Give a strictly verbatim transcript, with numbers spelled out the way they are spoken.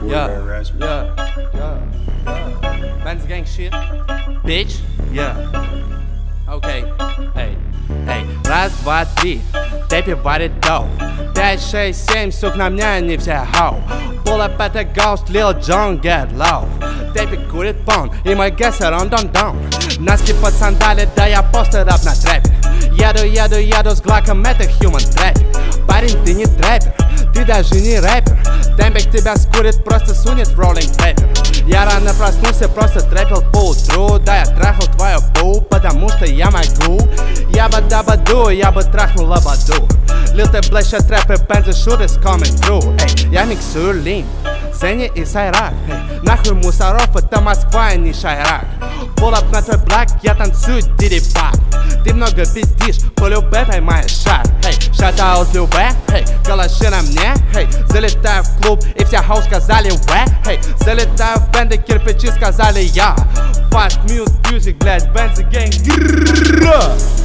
Yeah, yeah, yeah, yeah. Benz gang shit, bitch. Yeah. Окей, эй, эй, раз, два, три, Тэпи варит доу. Пять, шесть, семь, сук, на мне они все хоу. Pull up at the ghost, Lil Jon get low. Тэпи курит пон, и мой гессер он дон дон. Носки под сандали, да я постер ап на трэпе. Еду, еду, еду с глаком, это human трэпер. Парень, ты не трэпер, ты даже не рэпер. Темпик тебя скурит, просто сунет в роллинг пейпер. Я рано проснулся, просто трэпил по утру. Да, я трахал твою бу, потому что я могу. Я бы дабаду, я бы трахнул лободу. Lil T блещет трэпы, Benz shoot is coming through. Эй, я миксую лин, Зенни и Сайрак. Эй, нахуй мусоров, это Москва, а не Шайрак. Pull up на твой блак, я танцую дирибак. Ты много пиздишь, по любэ поймаешь шар. Эй, шатаут любэ, эй, калаши на мне. Эй, залетаю в клуб, и вся хоу сказали вэ. Эй, залетаю в бенды, кирпичи сказали я. Fast music, блядь, Benz gang.